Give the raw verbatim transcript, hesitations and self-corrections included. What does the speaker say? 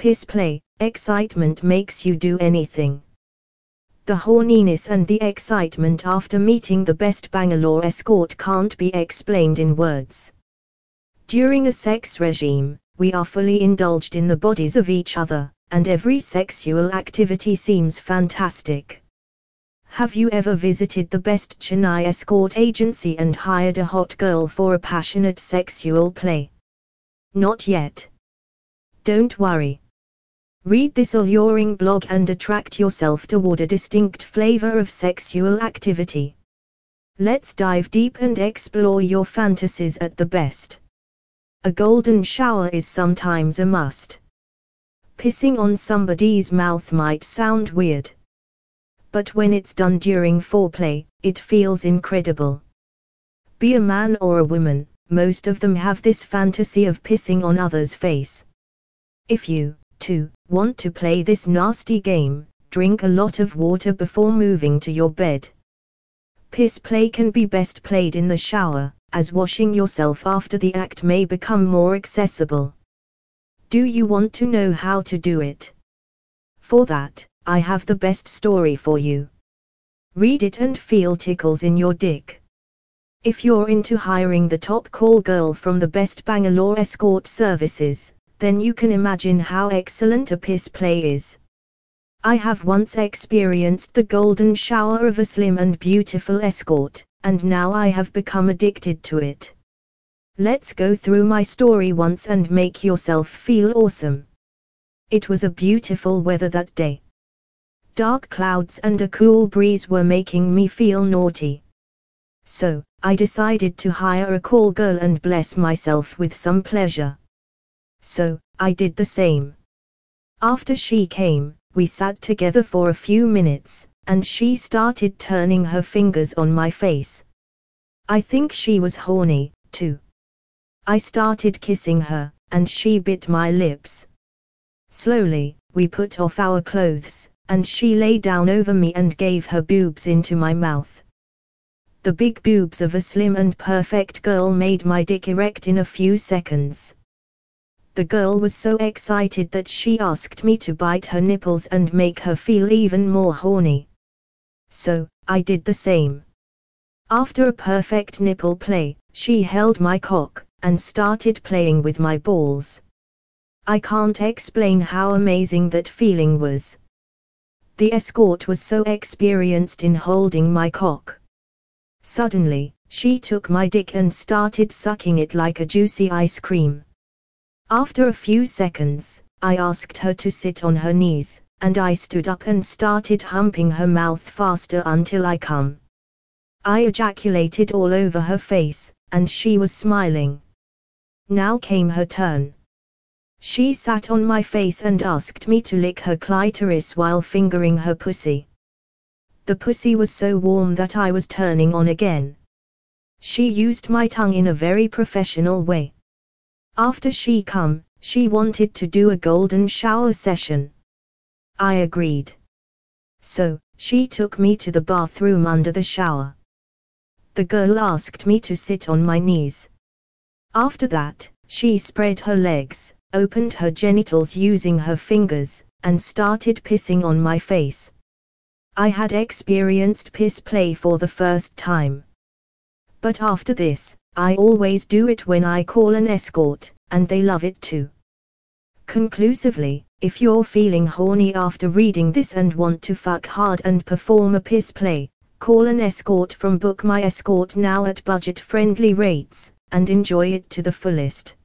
Piss play, excitement makes you do anything. The horniness and the excitement after meeting the best Bangalore escort can't be explained in words. During a sex regime, we are fully indulged in the bodies of each other, and every sexual activity seems fantastic. Have you ever visited the best Chennai escort agency and hired a hot girl for a passionate sexual play? Not yet. Don't worry. Read this alluring blog and attract yourself toward a distinct flavor of sexual activity. Let's dive deep and explore your fantasies at the best. A golden shower is sometimes a must. Pissing on somebody's mouth might sound weird. But when it's done during foreplay, it feels incredible. Be a man or a woman, most of them have this fantasy of pissing on others' face. If you, too, want to play this nasty game, drink a lot of water before moving to your bed. Piss play can be best played in the shower, as washing yourself after the act may become more accessible. Do you want to know how to do it? For that, I have the best story for you. Read it and feel tickles in your dick. If you're into hiring the top call girl from the best Bangalore escort services, then you can imagine how excellent a piss play is. I have once experienced the golden shower of a slim and beautiful escort, and now I have become addicted to it. Let's go through my story once and make yourself feel awesome. It was a beautiful weather that day. Dark clouds and a cool breeze were making me feel naughty. So, I decided to hire a call girl and bless myself with some pleasure. So, I did the same. After she came, we sat together for a few minutes, and she started turning her fingers on my face. I think she was horny, too. I started kissing her, and she bit my lips. Slowly, we put off our clothes, and she lay down over me and gave her boobs into my mouth. The big boobs of a slim and perfect girl made my dick erect in a few seconds. The girl was so excited that she asked me to bite her nipples and make her feel even more horny. So, I did the same. After a perfect nipple play, she held my cock, and started playing with my balls. I can't explain how amazing that feeling was. The escort was so experienced in holding my cock. Suddenly, she took my dick and started sucking it like a juicy ice cream. After a few seconds, I asked her to sit on her knees, and I stood up and started humping her mouth faster until I come. I ejaculated all over her face, and she was smiling. Now came her turn. She sat on my face and asked me to lick her clitoris while fingering her pussy. The pussy was so warm that I was turning on again. She used my tongue in a very professional way. After she come, she wanted to do a golden shower session. I agreed. So, she took me to the bathroom under the shower. The girl asked me to sit on my knees. After that, she spread her legs, opened her genitals using her fingers, and started pissing on my face. I had experienced piss play for the first time. But after this, I always do it when I call an escort, and they love it too. Conclusively, if you're feeling horny after reading this and want to fuck hard and perform a piss play, call an escort from Book My Escort now at budget-friendly rates, and enjoy it to the fullest.